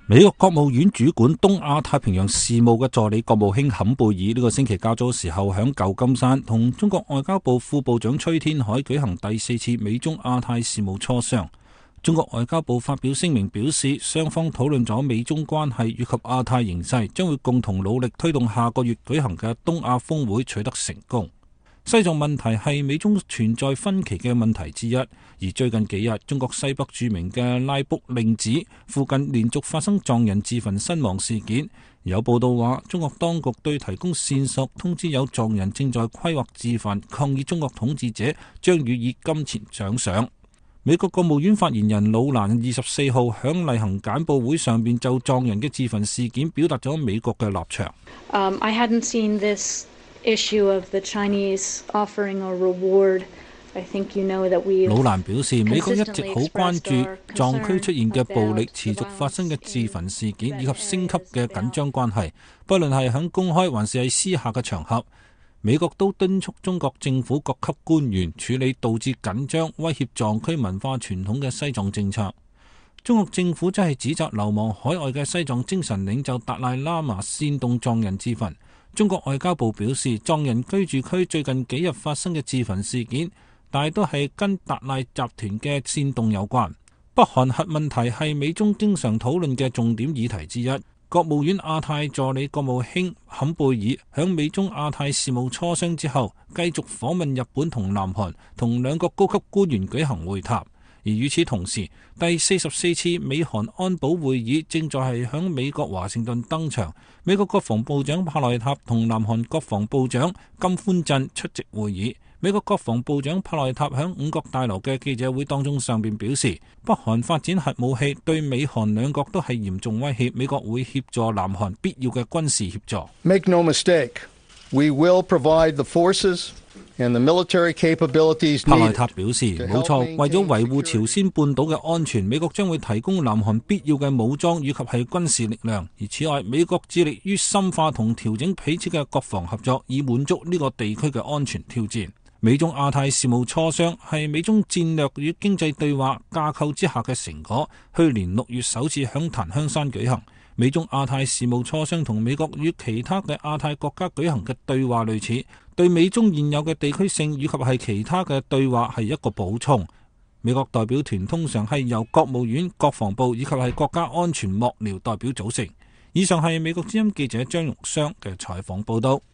美國國務院主管東亞太平洋事務嘅助理國務卿坎貝爾呢個星期較早時候響舊金山同中國外交部副部長崔天凱舉行第4次美中亞太事務磋商。中國外交部發表聲明表示，雙方討論咗美中關係以及亞太形勢，將會共同努力推動下個月舉行嘅東亞峰會取得成功。西藏問題係美中存在分歧嘅問題之一，而最近幾日，中國西北著名嘅拉卜令子附近連續發生藏人自焚身亡事件。有報道話，中國當局對提供線索，通知有藏人正在規劃自焚，抗議中國統治者將予以金錢獎賞。美國國務院發言人魯蘭24號響例行簡報會上邊就藏人嘅自焚事件表達咗美國嘅立場。 I hadn't seen this issue of the Chinese offering a reward. I think you know that we. 魯蘭表示，美國一直好關注藏區出現嘅暴力持續發生嘅自焚事件以及升級嘅緊張關係，不論係響公開還是係私下嘅場合，美國都敦促中國政府各級官員處理導致緊張、威脅藏區文化傳統嘅西藏政策。中國政府則係指責流亡海外嘅西藏精神領袖達賴喇嘛煽動藏人自焚。中國外交部表示，藏人居住區最近幾日發生嘅自焚事件，大都係跟達賴集團嘅煽動有關。北韓核問題係美中經常討論嘅重點議題之一。國務院亞太助理國務卿坎貝爾響美中亞太事務磋商之後，繼續訪問日本同南韓，同兩國高級官員舉行會談。而與此同時，第44次美韓安保會議正在係響美國華盛頓登場。美國國防部長帕內塔同南韓國防部長金寬鎮出席會議。美國國防部長帕內塔響五角大樓嘅記者會當中上邊表示，北韓發展核武器對美韓兩國都係嚴重威脅，美國會協助南韓必要嘅軍事協助。 Make no mistake, we will provide the forces and the military capabilities needed. 帕內塔表示，冇錯，為咗維護朝鮮半島嘅安全，美國將會提供南韓必要嘅武裝以及係軍事力量。而此外，美國致力於深化同調整彼此嘅國防合作，以滿足呢個地區嘅安全挑戰。美中亞太事務磋商係美中戰略與經濟對話架構之下嘅成果。去年6月首次響檀香山舉行。美中亞太事務磋商同美國與其他嘅亞太國家舉行嘅對話類似，對美中現有嘅地區性以及係其他嘅對話係一個補充。美國代表團通常係由國務院、國防部以及係國家安全幕僚代表組成。以上係美國之音記者張玉雙嘅採訪報道。